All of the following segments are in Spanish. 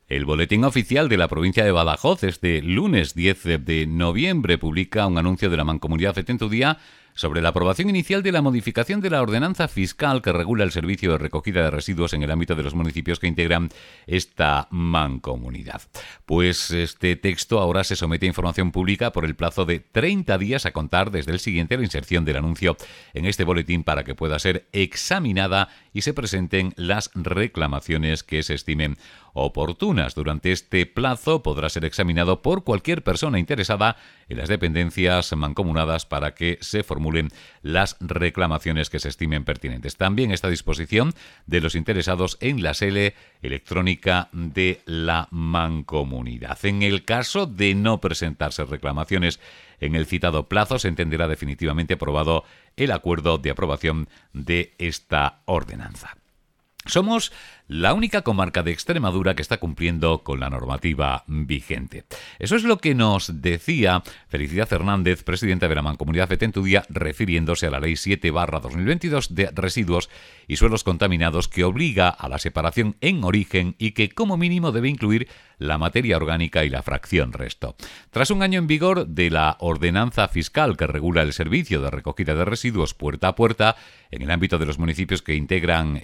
El Boletín Oficial de la provincia de Badajoz, este lunes 10 de noviembre, publica un anuncio de la Mancomunidad de Tentudía sobre la aprobación inicial de la modificación de la ordenanza fiscal que regula el servicio de recogida de residuos en el ámbito de los municipios que integran esta mancomunidad. Pues este texto ahora se somete a información pública por el plazo de 30 días a contar desde el siguiente a la inserción del anuncio en este boletín para que pueda ser examinada y se presenten las reclamaciones que se estimen oportunas. Durante este plazo podrá ser examinado por cualquier persona interesada en las dependencias mancomunadas para que se formulen las reclamaciones que se estimen pertinentes. También está a disposición de los interesados en la sede electrónica de la mancomunidad. En el caso de no presentarse reclamaciones en el citado plazo, se entenderá definitivamente aprobado el acuerdo de aprobación de esta ordenanza. Somos la única comarca de Extremadura que está cumpliendo con la normativa vigente. Eso es lo que nos decía Felicidad Hernández, presidenta de la Mancomunidad de Tentudía, refiriéndose a la Ley 7/2022 de residuos y suelos contaminados, que obliga a la separación en origen y que como mínimo debe incluir la materia orgánica y la fracción resto. Tras un año en vigor de la ordenanza fiscal que regula el servicio de recogida de residuos puerta a puerta en el ámbito de los municipios que se integran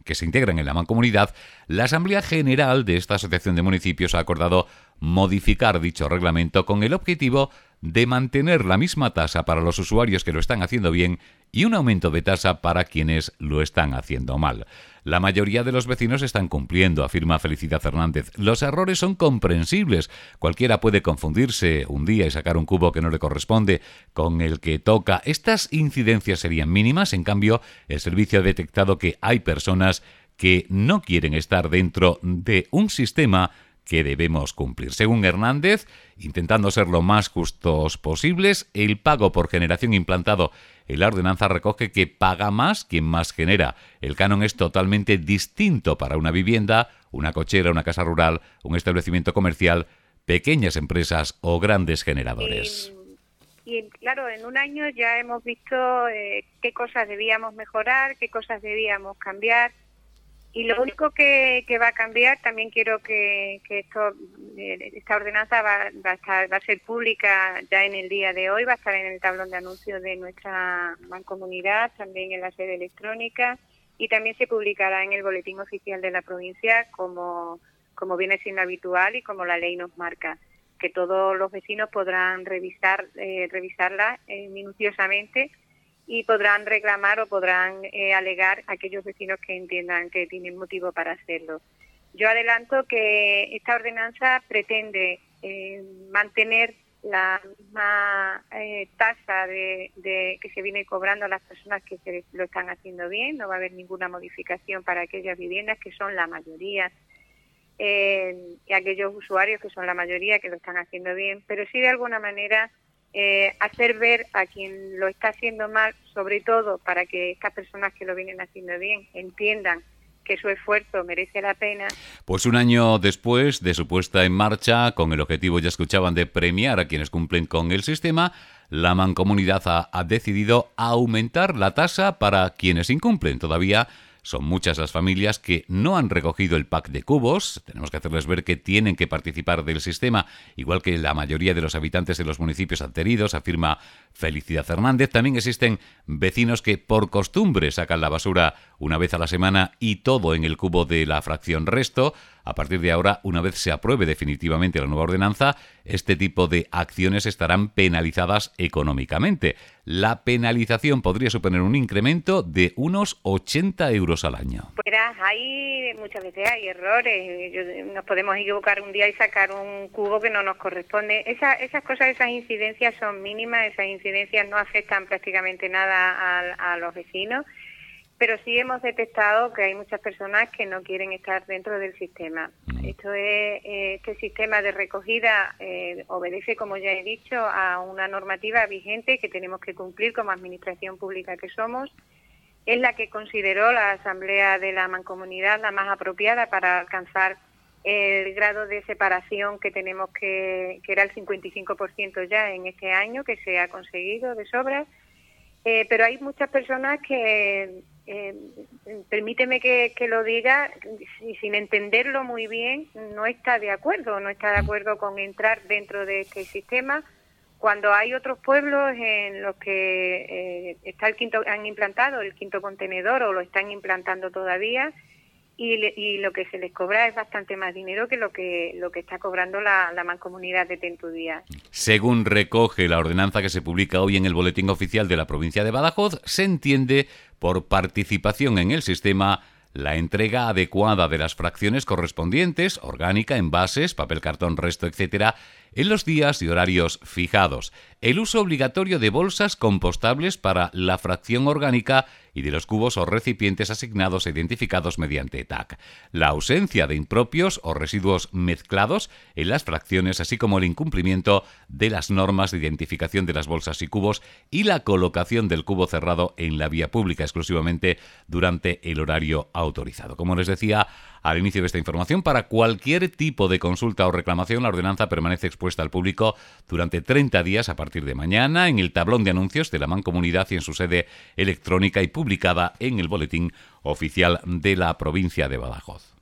en la mancomunidad, la Asamblea General de esta Asociación de Municipios ha acordado modificar dicho reglamento con el objetivo de mantener la misma tasa para los usuarios que lo están haciendo bien y un aumento de tasa para quienes lo están haciendo mal. La mayoría de los vecinos están cumpliendo, afirma Felicidad Hernández. Los errores son comprensibles. Cualquiera puede confundirse un día y sacar un cubo que no le corresponde con el que toca. Estas incidencias serían mínimas. En cambio, el servicio ha detectado que hay personas que no quieren estar dentro de un sistema que debemos cumplir. Según Hernández, intentando ser lo más justos posibles, el pago por generación implantado en la ordenanza recoge que paga más quien más genera. El canon es totalmente distinto para una vivienda, una cochera, una casa rural, un establecimiento comercial, pequeñas empresas o grandes generadores. Y claro, en un año ya hemos visto qué cosas debíamos mejorar, qué cosas debíamos cambiar. Y lo único que va a cambiar, también quiero que esta ordenanza va a ser pública ya en el día de hoy, va a estar en el tablón de anuncios de nuestra mancomunidad, también en la sede electrónica, y también se publicará en el boletín oficial de la provincia como viene siendo habitual y como la ley nos marca, que todos los vecinos podrán revisarla minuciosamente y podrán reclamar o podrán alegar a aquellos vecinos que entiendan que tienen motivo para hacerlo. Yo adelanto que esta ordenanza pretende mantener la misma tasa de que se viene cobrando a las personas que lo están haciendo bien. No va a haber ninguna modificación para aquellas viviendas que son la mayoría y aquellos usuarios que son la mayoría que lo están haciendo bien, pero sí de alguna manera hacer ver a quien lo está haciendo mal, sobre todo para que estas personas que lo vienen haciendo bien entiendan que su esfuerzo merece la pena. Pues un año después de su puesta en marcha, con el objetivo, ya escuchaban, de premiar a quienes cumplen con el sistema, la Mancomunidad ha decidido aumentar la tasa para quienes incumplen. Todavía son muchas las familias que no han recogido el pack de cubos. Tenemos que hacerles ver que tienen que participar del sistema, igual que la mayoría de los habitantes de los municipios adheridos, afirma Felicidad Hernández. También existen vecinos que por costumbre sacan la basura una vez a la semana y todo en el cubo de la fracción resto. A partir de ahora, una vez se apruebe definitivamente la nueva ordenanza, este tipo de acciones estarán penalizadas económicamente. La penalización podría suponer un incremento de unos 80 euros al año. Verás, muchas veces hay errores. Nos podemos equivocar un día y sacar un cubo que no nos corresponde. Esas cosas, esas incidencias son mínimas, esas incidencias no afectan prácticamente nada a los vecinos. Pero sí hemos detectado que hay muchas personas que no quieren estar dentro del sistema. Este sistema de recogida obedece, como ya he dicho, a una normativa vigente que tenemos que cumplir como administración pública que somos. Es la que consideró la Asamblea de la Mancomunidad la más apropiada para alcanzar el grado de separación que tenemos que era el 55% ya en este año, que se ha conseguido de sobra. Pero hay muchas personas que permíteme que lo diga, sin entenderlo muy bien, no está de acuerdo con entrar dentro de este sistema, cuando hay otros pueblos en los que han implantado el quinto contenedor o lo están implantando todavía, y lo que se les cobra es bastante más dinero que lo que está cobrando la Mancomunidad de Tentudía. Según recoge la ordenanza que se publica hoy en el Boletín Oficial de la provincia de Badajoz, se entiende por participación en el sistema la entrega adecuada de las fracciones correspondientes, orgánica, envases, papel, cartón, resto, etc., en los días y horarios fijados, el uso obligatorio de bolsas compostables para la fracción orgánica y de los cubos o recipientes asignados e identificados mediante TAC, la ausencia de impropios o residuos mezclados en las fracciones, así como el incumplimiento de las normas de identificación de las bolsas y cubos y la colocación del cubo cerrado en la vía pública exclusivamente durante el horario autorizado. Como les decía al inicio de esta información, para cualquier tipo de consulta o reclamación, la ordenanza permanece expuesta al público durante 30 días a partir de mañana en el tablón de anuncios de la Mancomunidad y en su sede electrónica y publicada en el Boletín Oficial de la provincia de Badajoz.